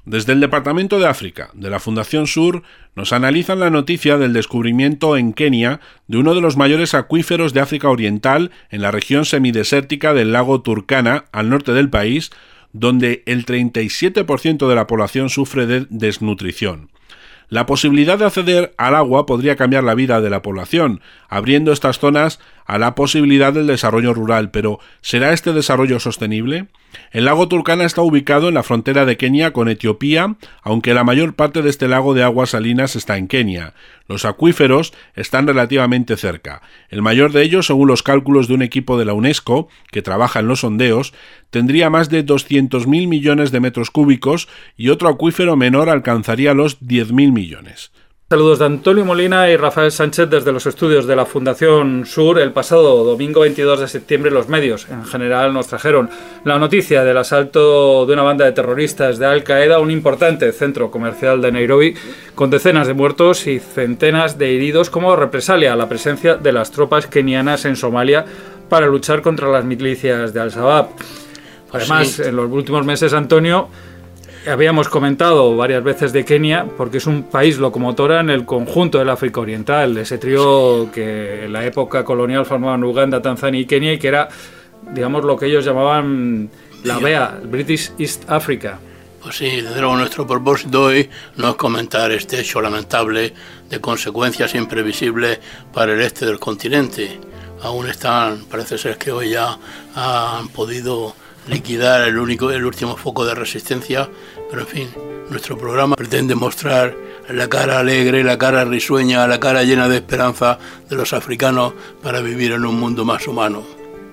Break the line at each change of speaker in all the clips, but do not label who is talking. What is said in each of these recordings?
Desde el Departamento de África, de la Fundación Sur, nos analizan la noticia del descubrimiento en Kenia de uno de los mayores acuíferos de África Oriental en la región semidesértica del lago Turkana, al norte del país, donde el 37% de la población sufre de desnutrición. La posibilidad de acceder al agua podría cambiar la vida de la población, abriendo estas zonas a la posibilidad del desarrollo rural, pero ¿será este desarrollo sostenible? El lago Turkana está ubicado en la frontera de Kenia con Etiopía, aunque la mayor parte de este lago de aguas salinas está en Kenia. Los acuíferos están relativamente cerca. El mayor de ellos, según los cálculos de un equipo de la UNESCO, que trabaja en los sondeos, tendría más de 200.000 millones de metros cúbicos y otro acuífero menor alcanzaría los 10.000 millones.
Saludos de Antonio Molina y Rafael Sánchez desde los estudios de la Fundación Sur. El pasado domingo 22 de septiembre los medios en general nos trajeron la noticia del asalto de una banda de terroristas de Al-Qaeda a un importante centro comercial de Nairobi, con decenas de muertos y centenas de heridos como represalia a la presencia de las tropas kenianas en Somalia para luchar contra las milicias de Al-Shabaab. Además, sí, en los últimos meses, Antonio, habíamos comentado varias veces de Kenia porque es un país locomotora en el conjunto del África Oriental, ese trío que en la época colonial formaban Uganda, Tanzania y Kenia, y que era, digamos, lo que ellos llamaban la BEA, British East Africa.
Pues sí, desde luego nuestro propósito hoy no es comentar este hecho lamentable de consecuencias imprevisibles para el este del continente. Aún están, parece ser que hoy ya han podido liquidar el último foco de resistencia, pero en fin, nuestro programa pretende mostrar la cara alegre, la cara risueña, la cara llena de esperanza de los africanos para vivir en un mundo más humano.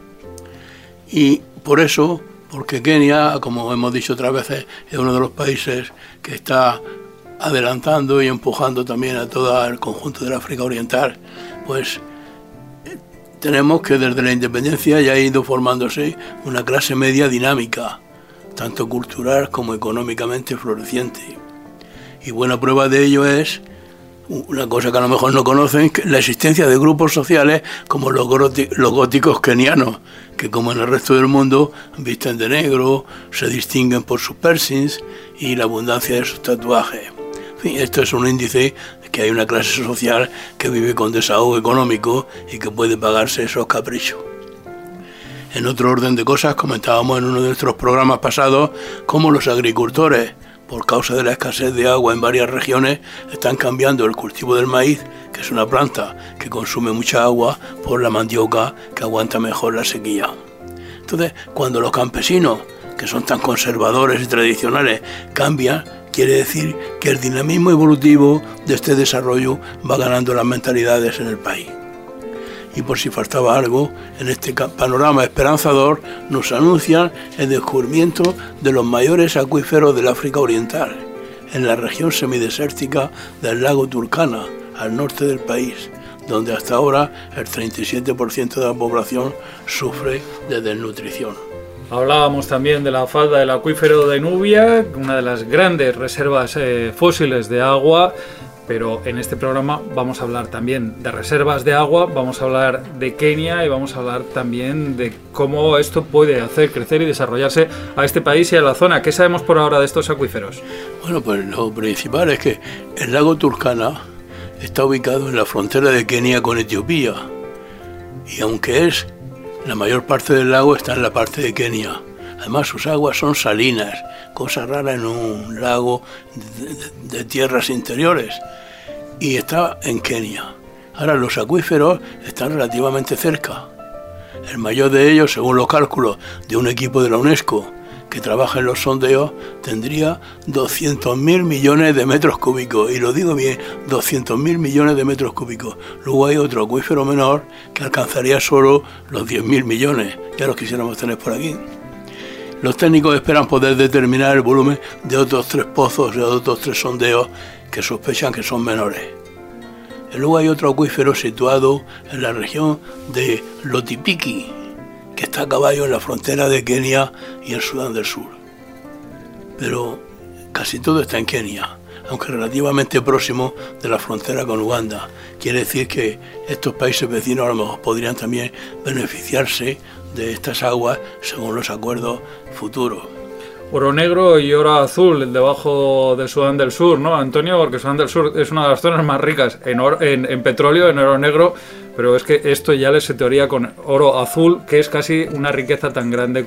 Y por eso, porque Kenia, como hemos dicho otras veces, es uno de los países que está adelantando y empujando también a todo el conjunto del África Oriental, pues tenemos que desde la independencia ya ha ido formándose una clase media dinámica, tanto cultural como económicamente floreciente. Y buena prueba de ello es una cosa que a lo mejor no conocen, la existencia de grupos sociales como los góticos kenianos, que como en el resto del mundo visten de negro, se distinguen por sus piercings y la abundancia de sus tatuajes. En fin, esto es un índice que hay una clase social que vive con desahogo económico y que puede pagarse esos caprichos. En otro orden de cosas, comentábamos en uno de nuestros programas pasados cómo los agricultores, por causa de la escasez de agua en varias regiones, están cambiando el cultivo del maíz, que es una planta que consume mucha agua, por la mandioca, que aguanta mejor la sequía. Entonces, cuando los campesinos, que son tan conservadores y tradicionales, cambian, quiere decir que el dinamismo evolutivo de este desarrollo va ganando las mentalidades en el país. Y por si faltaba algo, en este panorama esperanzador nos anuncian el descubrimiento de los mayores acuíferos del África Oriental, en la región semidesértica del lago Turkana, al norte del país, donde hasta ahora el 37% de la población sufre de desnutrición.
Hablábamos también de la falda del acuífero de Nubia, una de las grandes reservas fósiles de agua, pero en este programa vamos a hablar también de reservas de agua, vamos a hablar de Kenia y vamos a hablar también de cómo esto puede hacer crecer y desarrollarse a este país y a la zona. ¿Qué sabemos por ahora de estos acuíferos?
Bueno, pues lo principal es que el lago Turkana está ubicado en la frontera de Kenia con Etiopía, y aunque la mayor parte del lago está en la parte de Kenia. Además, sus aguas son salinas, cosa rara en un lago de tierras interiores, y está en Kenia. Ahora, los acuíferos están relativamente cerca. El mayor de ellos, según los cálculos de un equipo de la UNESCO que trabaja en los sondeos, tendría 200.000 millones de metros cúbicos, y lo digo bien, 200.000 millones de metros cúbicos. Luego hay otro acuífero menor que alcanzaría solo los 10.000 millones, ya los quisiéramos tener por aquí. Los técnicos esperan poder determinar el volumen de otros 3 pozos, de otros 3 sondeos que sospechan que son menores. Y luego hay otro acuífero situado en la región de Lotipiki, que está a caballo en la frontera de Kenia y el Sudán del Sur. Pero casi todo está en Kenia, aunque relativamente próximo de la frontera con Uganda. Quiere decir que estos países vecinos a lo mejor podrían también beneficiarse de estas aguas según los acuerdos futuros.
oro negro y oro azul debajo de Sudán del Sur, ¿no, Antonio? Porque Sudán del Sur es una de las zonas más ricas en petróleo, en oro negro, pero es que esto ya se teoría con oro azul, que es casi una riqueza tan grande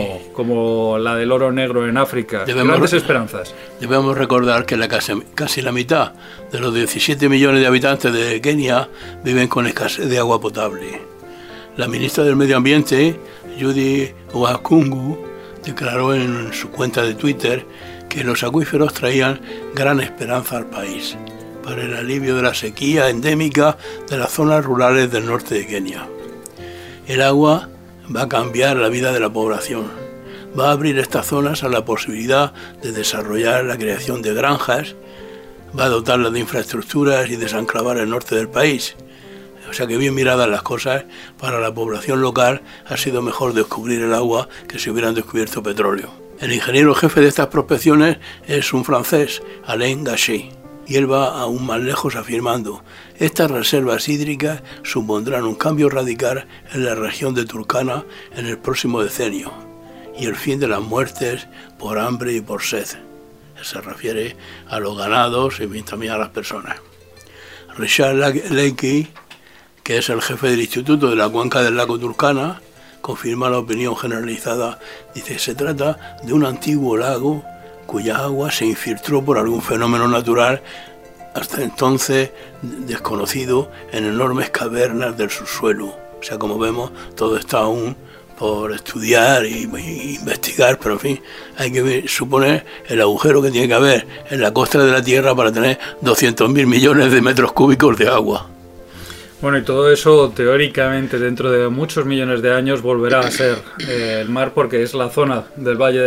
como la del oro negro en África. Grandes esperanzas.
Debemos recordar que casi la mitad de los 17 millones de habitantes de Kenia viven con escasez de agua potable. La ministra del Medio Ambiente, Judy Wakhungu, declaró en su cuenta de Twitter que los acuíferos traían gran esperanza al país para el alivio de la sequía endémica de las zonas rurales del norte de Kenia. El agua va a cambiar la vida de la población, va a abrir estas zonas a la posibilidad de desarrollar la creación de granjas, va a dotarlas de infraestructuras y desenclavar el norte del país. O sea que bien miradas las cosas, para la población local ha sido mejor descubrir el agua que si hubieran descubierto petróleo. El ingeniero jefe de estas prospecciones es un francés, Alain Gachet, y él va aún más lejos afirmando: estas reservas hídricas supondrán un cambio radical en la región de Turkana en el próximo decenio y el fin de las muertes por hambre y por sed. Se refiere a los ganados y también a las personas. Richard Leakey, que es el jefe del Instituto de la Cuenca del Lago Turkana, confirma la opinión generalizada. Dice: se trata de un antiguo lago cuya agua se infiltró por algún fenómeno natural hasta entonces desconocido en enormes cavernas del subsuelo. O sea, como vemos, todo está aún por estudiar e investigar, pero en fin, hay que suponer el agujero que tiene que haber en la costa de la Tierra para tener 200.000 millones de metros cúbicos de agua.
Bueno, y todo eso teóricamente dentro de muchos millones de años volverá a ser el mar, porque es la zona del Valle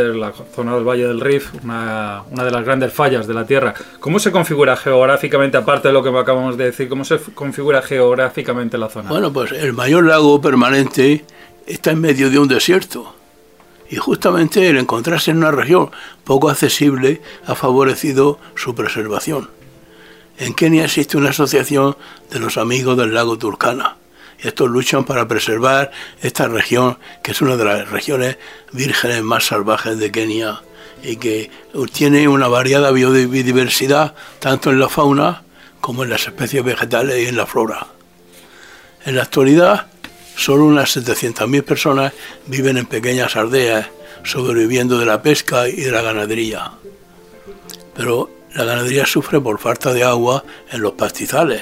del Rift, una de las grandes fallas de la Tierra. ¿Cómo se configura geográficamente, aparte de lo que acabamos de decir, cómo se configura geográficamente la zona?
Bueno, pues el mayor lago permanente está en medio de un desierto. Y justamente el encontrarse en una región poco accesible ha favorecido su preservación. En Kenia existe una asociación de los amigos del lago Turkana. Estos luchan para preservar esta región, que es una de las regiones vírgenes más salvajes de Kenia y que tiene una variada biodiversidad tanto en la fauna como en las especies vegetales y en la flora. En la actualidad, solo unas 700.000 personas viven en pequeñas aldeas, sobreviviendo de la pesca y de la ganadería. Pero la ganadería sufre por falta de agua en los pastizales.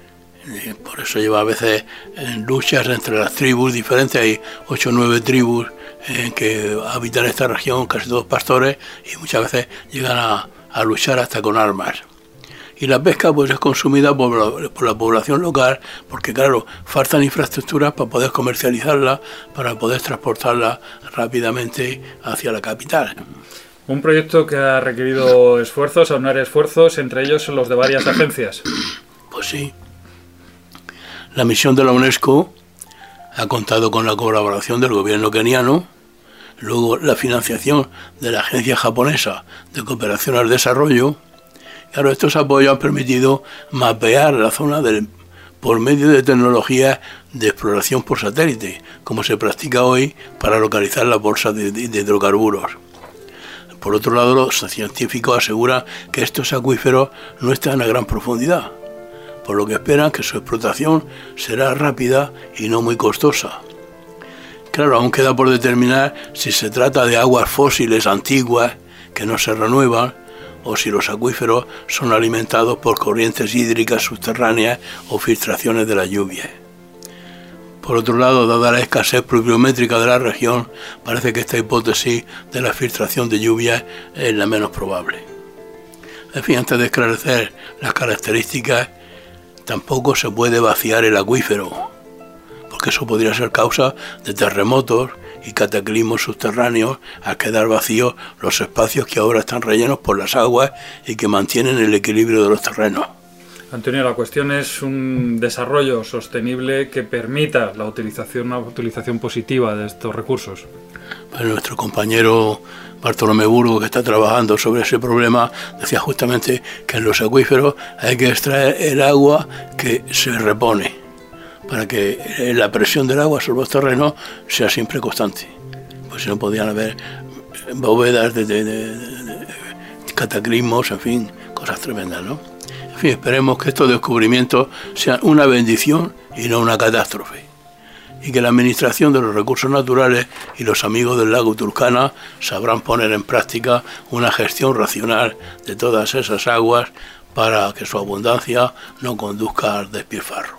Por eso lleva a veces en luchas entre las tribus diferentes. Hay 8 o 9 tribus que habitan esta región, casi todos pastores, y muchas veces llegan a luchar hasta con armas. Y la pesca pues es consumida por la población local, porque claro, faltan infraestructuras para poder comercializarla, para poder transportarla rápidamente hacia la capital.
Un proyecto que ha requerido esfuerzos, aunar esfuerzos, entre ellos los de varias agencias.
Pues sí. La misión de la UNESCO ha contado con la colaboración del gobierno keniano, luego la financiación de la Agencia Japonesa de Cooperación al Desarrollo. Claro, estos apoyos han permitido mapear la zona por medio de tecnologías de exploración por satélite, como se practica hoy para localizar las bolsas de hidrocarburos. Por otro lado, los científicos aseguran que estos acuíferos no están a gran profundidad, por lo que esperan que su explotación será rápida y no muy costosa. Claro, aún queda por determinar si se trata de aguas fósiles antiguas que no se renuevan o si los acuíferos son alimentados por corrientes hídricas subterráneas o filtraciones de la lluvia. Por otro lado, dada la escasez pluviométrica de la región, parece que esta hipótesis de la filtración de lluvia es la menos probable. En fin, antes de esclarecer las características, tampoco se puede vaciar el acuífero, porque eso podría ser causa de terremotos y cataclismos subterráneos al quedar vacíos los espacios que ahora están rellenos por las aguas y que mantienen el equilibrio de los terrenos.
Antonio, la cuestión es un desarrollo sostenible que permita una utilización positiva de estos recursos.
Pues nuestro compañero Bartolomé Burgo, que está trabajando sobre ese problema, decía justamente que en los acuíferos hay que extraer el agua que se repone, para que la presión del agua sobre los terrenos sea siempre constante. Pues si no podían haber bóvedas de cataclismos, en fin, cosas tremendas, ¿no? En fin, esperemos que estos descubrimientos sean una bendición y no una catástrofe, y que la administración de los recursos naturales y los amigos del lago Turkana sabrán poner en práctica una gestión racional de todas esas aguas para que su abundancia no conduzca al despilfarro.